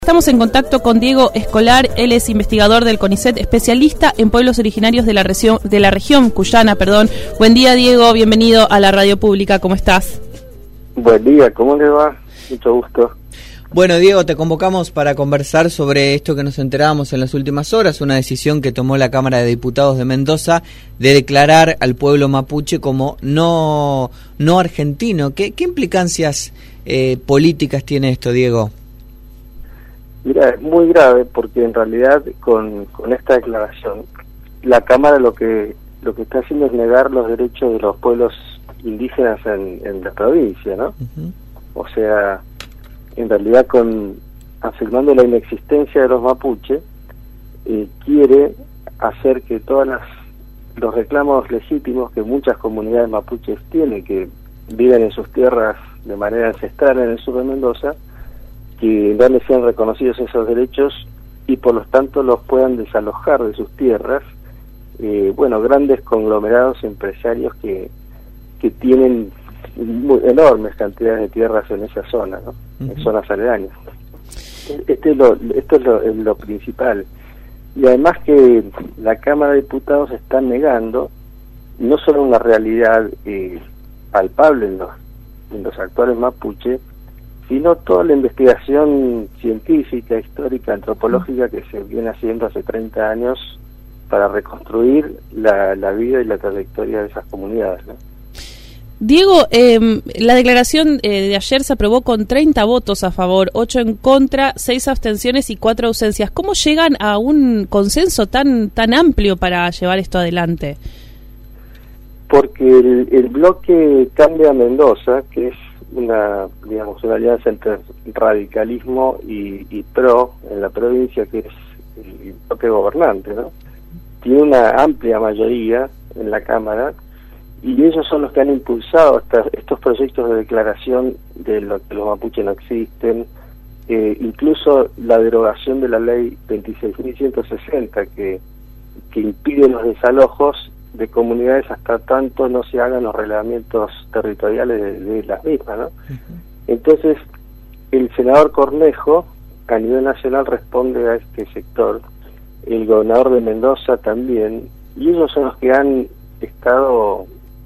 Estamos en contacto con Diego Escolar, él es investigador del CONICET, especialista en pueblos originarios de la región cuyana. Buen día, Diego, bienvenido a la radio pública, ¿cómo estás? Buen día, ¿cómo le va? Mucho gusto. Bueno, Diego, te convocamos para conversar sobre esto que nos enterábamos en las últimas horas, una decisión que tomó la Cámara de Diputados de Mendoza de declarar al pueblo mapuche como no argentino. ¿Qué implicancias políticas tiene esto, Diego? Mira, es muy grave porque en realidad con esta declaración la Cámara lo que está haciendo es negar los derechos de los pueblos indígenas en la provincia, ¿no? Uh-huh. O sea, en realidad afirmando la inexistencia de los mapuche, quiere hacer que todos los reclamos legítimos que muchas comunidades mapuches tienen, que viven en sus tierras de manera ancestral en el sur de Mendoza, que no les sean reconocidos esos derechos y por lo tanto los puedan desalojar de sus tierras, grandes conglomerados empresarios que tienen enormes cantidades de tierras en esa zona, ¿no? Uh-huh. En zonas aledañas. Esto es lo principal. Y además que la Cámara de Diputados está negando no solo una realidad palpable en los actuales mapuche, sino toda la investigación científica, histórica, antropológica que se viene haciendo hace 30 años para reconstruir la vida y la trayectoria de esas comunidades, ¿no? Diego, la declaración de ayer se aprobó con 30 votos a favor, 8 en contra, 6 abstenciones y 4 ausencias. ¿Cómo llegan a un consenso tan amplio para llevar esto adelante? Porque el bloque Cambia Mendoza, que es una alianza entre radicalismo y PRO en la provincia, que es el bloque gobernante, ¿no? Tiene una amplia mayoría en la Cámara y ellos son los que han impulsado estos proyectos de declaración de lo que los mapuches no existen, incluso la derogación de la ley 26.160 que impide los desalojos de comunidades hasta tanto no se hagan los relevamientos territoriales de las mismas, ¿no? Uh-huh. Entonces, el senador Cornejo, a nivel nacional, responde a este sector, el gobernador de Mendoza también, y ellos son los que han estado,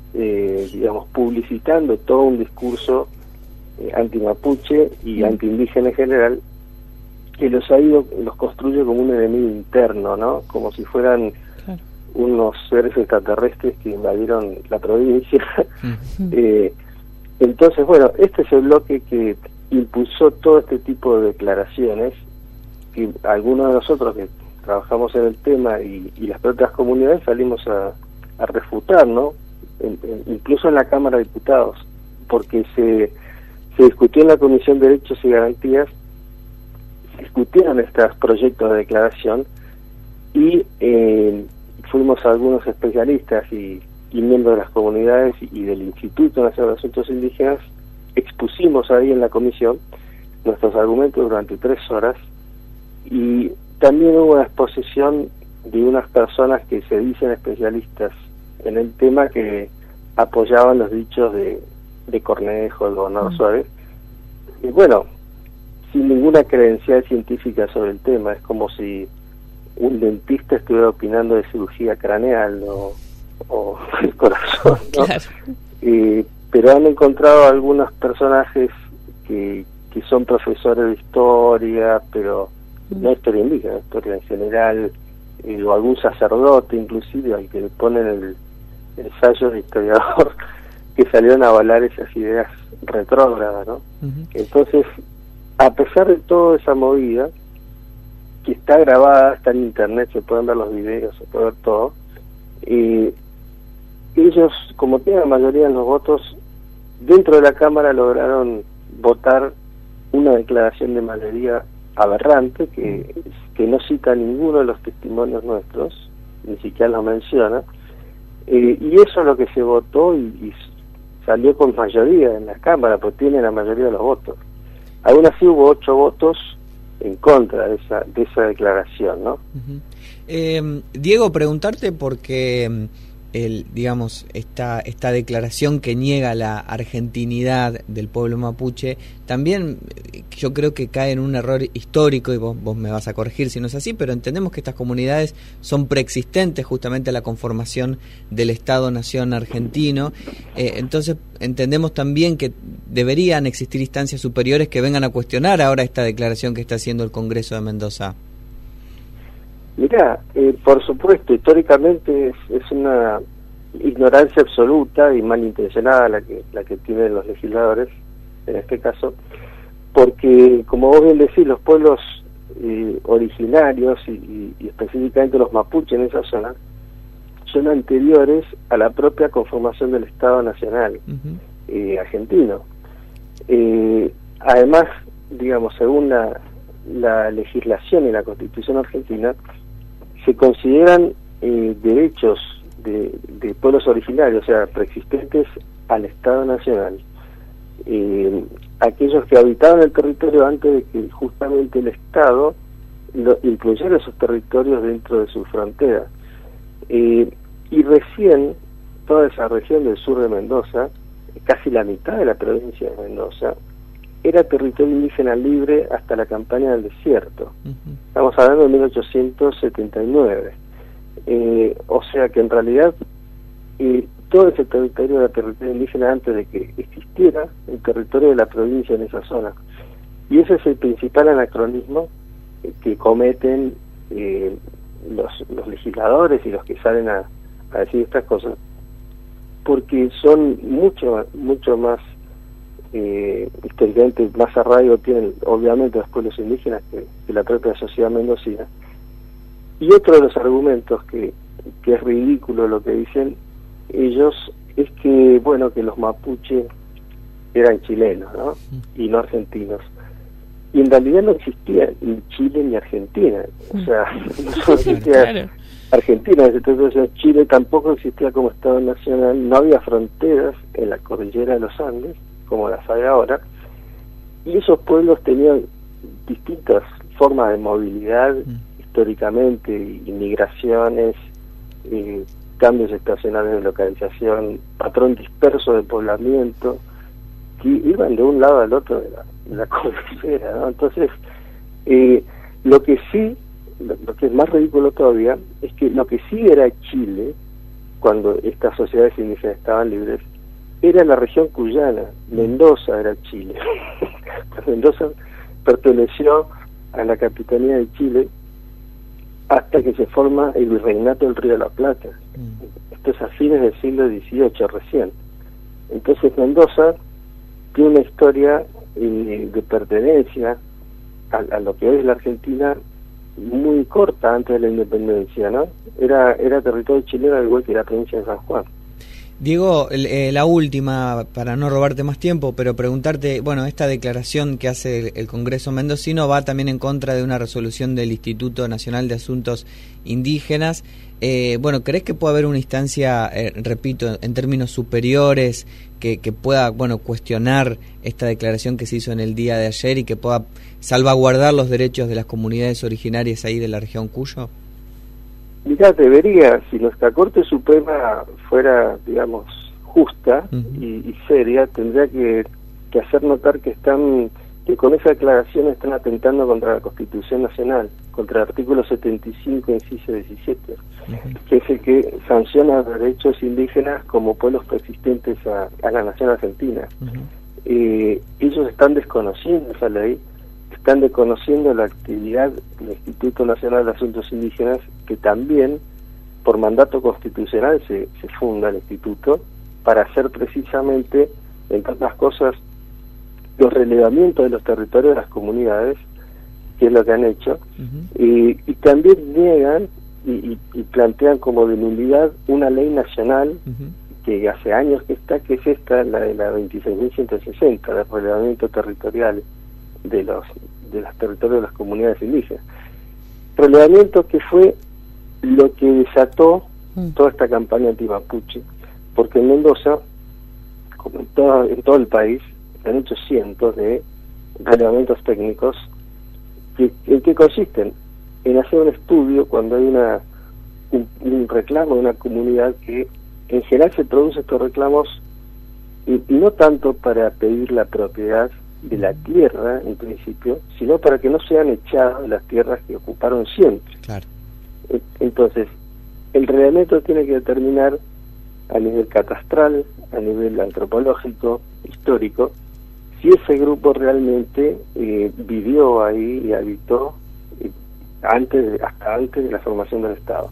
publicitando todo un discurso anti-mapuche y anti-indígena en general, que los construye como un enemigo interno, ¿no? Como si fueran unos seres extraterrestres que invadieron la provincia. Uh-huh. Entonces, este es el bloque que impulsó todo este tipo de declaraciones, que algunos de nosotros que trabajamos en el tema y las propias comunidades salimos a refutar, ¿no? Incluso en la Cámara de Diputados, porque se discutió en la Comisión de Derechos y Garantías, se discutieron estos proyectos de declaración y fuimos algunos especialistas y miembros de las comunidades y del Instituto Nacional de Asuntos Indígenas, expusimos ahí en la comisión nuestros argumentos durante 3 horas y también hubo una exposición de unas personas que se dicen especialistas en el tema que apoyaban los dichos de Cornejo, el gobernador Suárez, y sin ninguna credencial científica sobre el tema. Es como si un dentista estuviera opinando de cirugía craneal o el corazón, ¿no? Claro. Pero han encontrado algunos personajes que son profesores de historia, pero no historia indígena, historia en general, o algún sacerdote inclusive al que le ponen el ensayo de historiador, que salieron a avalar esas ideas retrógradas, ¿no? Uh-huh. Entonces, a pesar de toda esa movida, que está grabada, está en internet, se pueden ver los videos, se puede ver todo, ellos, como tienen la mayoría de los votos, dentro de la Cámara lograron votar una declaración de mayoría aberrante que no cita ninguno de los testimonios nuestros, ni siquiera los menciona, y eso es lo que se votó y salió con mayoría en la Cámara, pues tiene la mayoría de los votos. Aún así hubo 8 votos en contra de esa declaración, ¿no? Uh-huh. Diego, preguntarte porque digamos, esta declaración que niega la argentinidad del pueblo mapuche, también yo creo que cae en un error histórico, y vos me vas a corregir si no es así, pero entendemos que estas comunidades son preexistentes justamente a la conformación del Estado-Nación argentino, entonces entendemos también que deberían existir instancias superiores que vengan a cuestionar ahora esta declaración que está haciendo el Congreso de Mendoza. Mirá, por supuesto, históricamente es una ignorancia absoluta y malintencionada la que tienen los legisladores, en este caso, porque, como vos bien decís, los pueblos originarios y específicamente los mapuches en esa zona son anteriores a la propia conformación del Estado Nacional argentino. Además, digamos, según la legislación y la Constitución argentina, se consideran derechos de pueblos originarios, o sea, preexistentes al Estado Nacional, aquellos que habitaban el territorio antes de que justamente el Estado incluyera esos territorios dentro de su frontera. Y recién toda esa región del sur de Mendoza, casi la mitad de la provincia de Mendoza, era territorio indígena libre hasta la campaña del desierto. Estamos hablando de 1879. O sea que en realidad todo ese territorio era territorio indígena antes de que existiera el territorio de la provincia en esa zona. Y ese es el principal anacronismo que cometen los legisladores y los que salen a decir estas cosas, porque son mucho más históricamente más arraigo tienen obviamente los pueblos indígenas que la propia sociedad mendocina. Y otro de los argumentos que es ridículo lo que dicen ellos es que, bueno, que los mapuches eran chilenos, ¿no? Y no argentinos. Y en realidad no existía ni Chile ni Argentina, o sea, no existía Argentina, entonces Chile tampoco existía como Estado Nacional, no había fronteras en la cordillera de los Andes como las hay ahora, y esos pueblos tenían distintas formas de movilidad históricamente, y migraciones, cambios estacionales de localización, patrón disperso de poblamiento, que iban de un lado al otro de la cordillera, ¿no? Entonces, lo que es más ridículo todavía, es que lo que sí era Chile, cuando estas sociedades indígenas estaban libres, era la región cuyana. Mendoza era Chile. Mendoza perteneció a la capitanía de Chile hasta que se forma el virreinato del Río de la Plata. Esto es a fines del siglo XVIII recién. Entonces Mendoza tiene una historia de pertenencia a lo que hoy es la Argentina muy corta antes de la independencia, ¿no? Era territorio chileno, al igual que la provincia de San Juan. Diego, la última, para no robarte más tiempo, pero preguntarte, bueno, esta declaración que hace el Congreso mendocino va también en contra de una resolución del Instituto Nacional de Asuntos Indígenas. Bueno, ¿crees que puede haber una instancia, repito, en términos superiores, que pueda, bueno, cuestionar esta declaración que se hizo en el día de ayer y que pueda salvaguardar los derechos de las comunidades originarias ahí de la región Cuyo? Mirá, debería, si nuestra Corte Suprema fuera, digamos, justa y seria, tendría que hacer notar que con esa declaración están atentando contra la Constitución Nacional, contra el artículo 75, inciso 17, que es el que sanciona los derechos indígenas como pueblos persistentes a la nación argentina. Ellos están desconociendo esa ley, están desconociendo la actividad del Instituto Nacional de Asuntos Indígenas, que también, por mandato constitucional, se funda el instituto para hacer precisamente, entre otras cosas, los relevamientos de los territorios de las comunidades, que es lo que han hecho, y también niegan y plantean como de nulidad una ley nacional que hace años que es esta, la de la 26.160, de relevamiento territorial de los territorios de las comunidades indígenas. Relevamiento que fue lo que desató toda esta campaña anti-mapuche, porque en Mendoza, como en todo el país, se han hecho cientos de relevamientos técnicos ¿en qué consisten? En hacer un estudio cuando hay un reclamo de una comunidad que en general se producen estos reclamos y no tanto para pedir la propiedad de la tierra en principio, sino para que no sean echadas las tierras que ocuparon siempre. Claro. Entonces, el reglamento tiene que determinar a nivel catastral, a nivel antropológico, histórico, si ese grupo realmente vivió ahí y habitó hasta antes de la formación del Estado.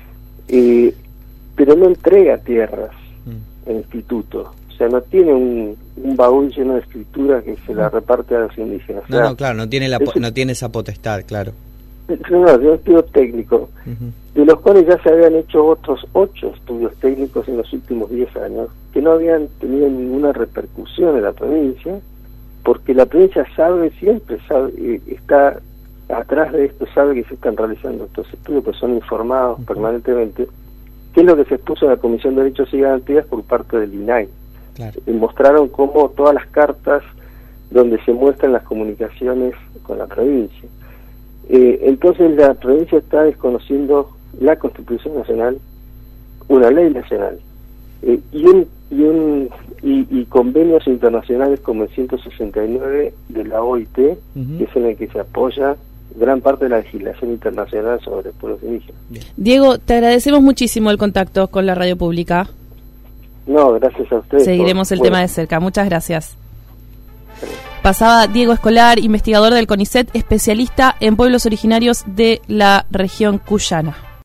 Pero no entrega tierras el instituto, o sea, no tiene un baúl lleno de escrituras que se la reparte a los indígenas. O sea, no, claro, no tiene esa potestad, claro. No, es un estudio técnico, de los cuales ya se habían hecho otros 8 estudios técnicos en los últimos 10 años, que no habían tenido ninguna repercusión en la provincia, porque la provincia siempre sabe, está atrás de esto, sabe que se están realizando estos estudios, pues son informados permanentemente, que es lo que se expuso en la Comisión de Derechos y Garantías por parte del INAI. Claro. Y mostraron cómo todas las cartas donde se muestran las comunicaciones con la provincia. Entonces la provincia está desconociendo la Constitución Nacional, una ley nacional, y convenios internacionales como el 169 de la OIT, que es en el que se apoya gran parte de la legislación internacional sobre pueblos indígenas. Diego, te agradecemos muchísimo el contacto con la radio pública. No, gracias a ustedes. Seguiremos el tema de cerca. Muchas gracias. Pasaba Diego Escolar, investigador del CONICET, especialista en pueblos originarios de la región cuyana.